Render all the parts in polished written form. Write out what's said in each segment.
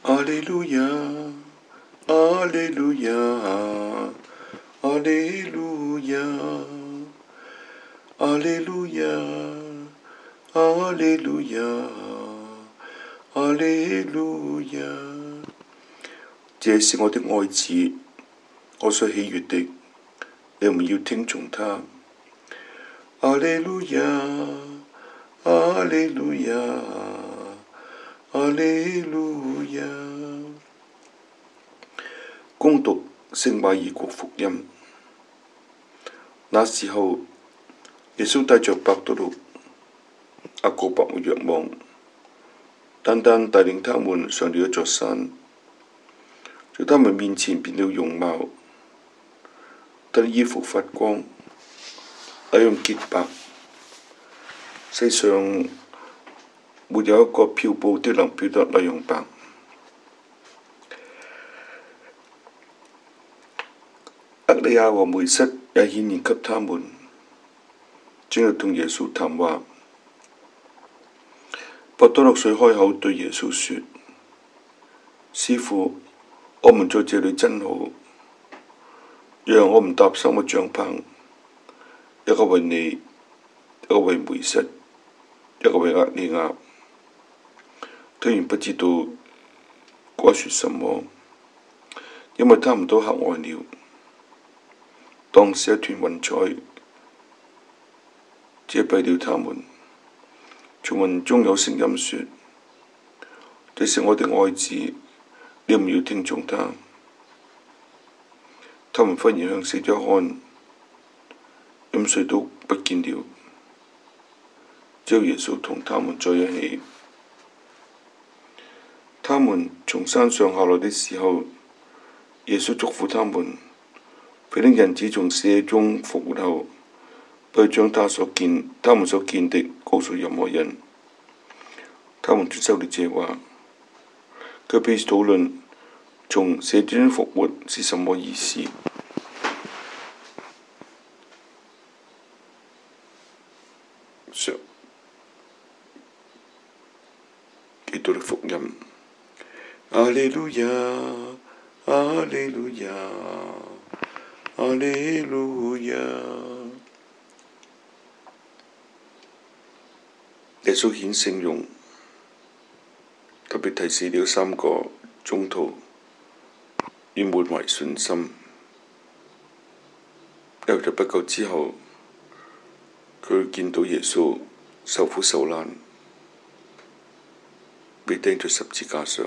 阿利路亞，阿利路亞，阿利路亞，阿利路亞，阿利路亞，阿利路亞。這是我的愛子，我所喜悅的，你們要聽從他。阿利路亞，阿利路亞，阿利路亞。恭讀聖馬爾谷福音。那時候，耶穌帶着伯多祿、雅各伯和若望，單單帶領他們上了一座山，在他們面前變了容貌，他的衣服發光，那樣潔白，世上沒有一個漂布的能漂得那樣白。厄里亞和梅瑟也顯現給他們，正在同耶穌談話。伯多祿遂開口對耶穌說：師傅，我們在這裏真好，讓我們搭3個帳棚，一個為你，一個為梅瑟，一個為厄里亞。他原不知道該說什麼，因為他們都嚇呆了。當時一團雲彩遮蔽了他們，從雲中有聲音說：這是我的愛子，你們要聽從他。他們忽然向四周看，任誰都不見了，只有耶穌同他們在一起。他們從山上下來的時候，耶穌囑咐他們：非等人子從死中復活後，不要將他們所見的告訴任何人。他們遵守了這話，卻彼此討論從死中復活是什麼意思。基督的福音。阿利路亞，阿利路亞，阿利路亞。耶穌顯聖容，特別提示了3個宗徒要滿懷信心，因為在不久之後，佢會見到耶穌受苦受難，被釘在十字架上。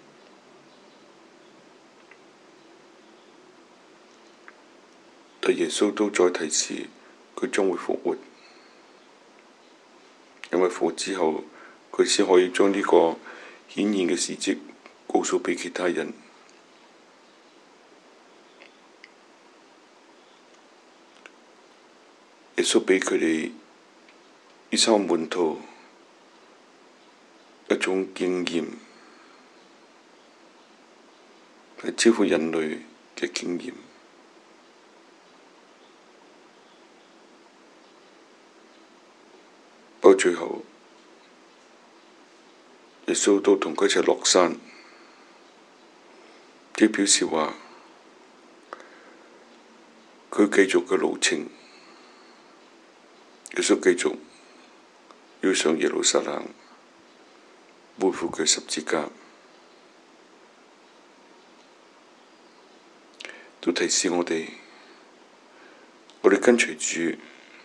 但耶穌都再提示佢將會復活，因為復活之後，佢先可以將呢個顯現嘅事蹟告訴俾其他人。耶穌俾佢哋呢3個門徒一種經驗，係超乎人類嘅經驗。到最後，耶穌都同佢一齊落山，即表示話佢繼續嘅路程。耶穌繼續要上耶路撒冷，背負佢十字架，都提示我哋跟隨主。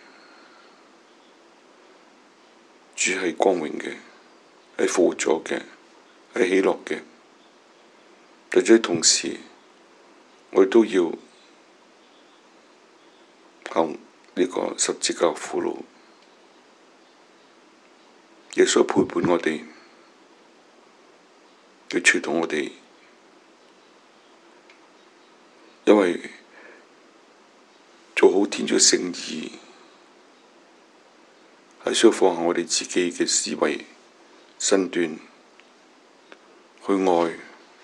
主係光榮嘅，係復活咗嘅，係喜樂嘅。但係同時，我哋都要行呢個十字架苦路。耶穌陪伴我哋，佢隨同我哋，因為做好天主聖意，係需要放下我哋自己嘅思維、身段，去愛、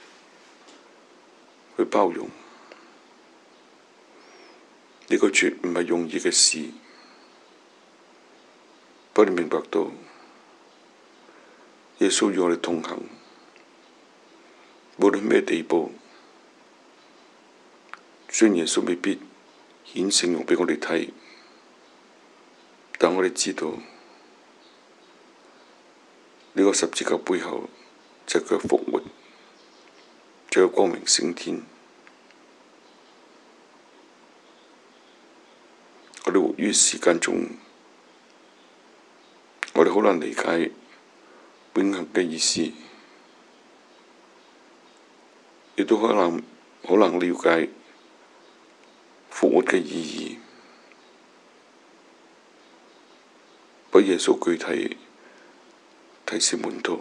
去包容。呢個絕唔係容易嘅事，不過你明白到耶穌與我哋同行， 無論咩地步，雖然耶穌未必顯聖容畀我哋睇，但我哋知道呢個十字架背後就係佢嘅復活，就係光明升天。我哋活於時間中，我哋好難理解永恆嘅意思，亦都好難了解復活嘅意義。不過耶穌具體提示門徒，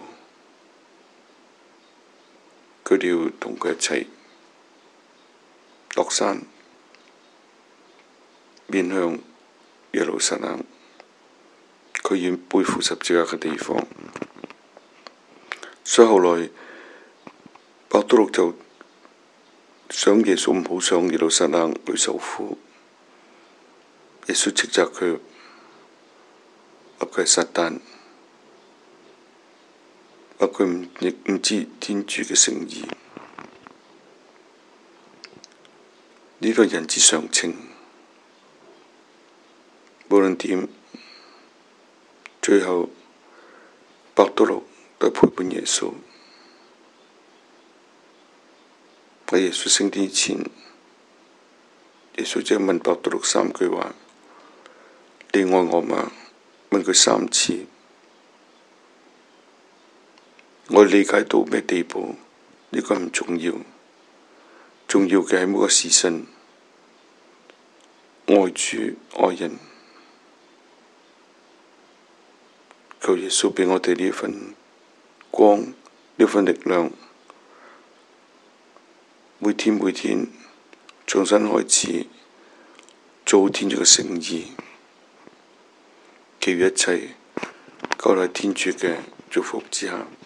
佢哋要同佢一齊落山，面向耶路撒冷，佢要背負十字架嘅地方。所以後來伯多祿就想耶穌唔好上耶路撒冷去受苦，耶穌斥責佢，話佢係撒旦，話佢唔知天主嘅誠意。呢個人之常情，無論點，最後伯多祿都陪伴耶穌。喺耶穌升天前，耶穌只係問伯多祿3句話：你愛我嗎？問佢3次。我理解到咩地步？呢個唔重要，重要嘅係每個時辰愛主愛人。求耶穌畀我哋呢份光，呢份力量，每天重新開始做好天主嘅誠意，其餘一切交喺天主嘅祝福之下。